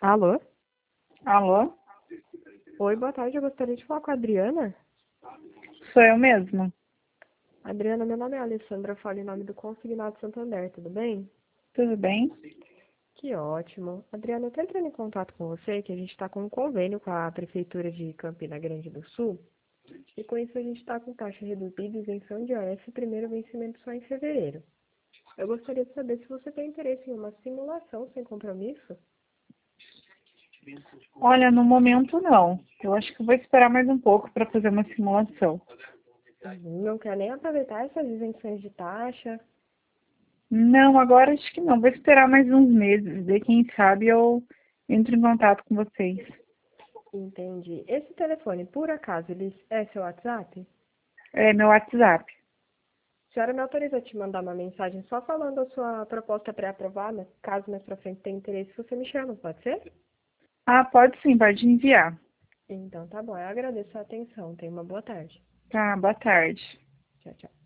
Alô? Alô? Oi, boa tarde. Eu gostaria de falar com a Adriana. Sou eu mesma. Adriana, meu nome é Alessandra, eu falo em nome do Consignado Santander, tudo bem? Tudo bem? Que ótimo. Adriana, eu estou entrando em contato com você, que a gente está com um convênio com a Prefeitura de Campina Grande do Sul, e com isso a gente está com taxa reduzida e isenção de OS, primeiro vencimento só em fevereiro. Eu gostaria de saber se você tem interesse em uma simulação sem compromisso. Olha, no momento não. Eu acho que vou esperar mais um pouco para fazer uma simulação. Não quer nem aproveitar essas isenções de taxa. Não, agora acho que não. Vou esperar mais uns meses. Daí, quem sabe, eu entro em contato com vocês. Entendi. Esse telefone, por acaso, ele é seu WhatsApp? É meu WhatsApp. A senhora me autoriza a te mandar uma mensagem só falando a sua proposta pré-aprovada? Caso mais pra frente tenha interesse, você me chama, pode ser? Ah, pode sim, pode enviar. Então tá bom, eu agradeço a atenção. Tenha uma boa tarde. Tá, boa tarde. Tchau, tchau.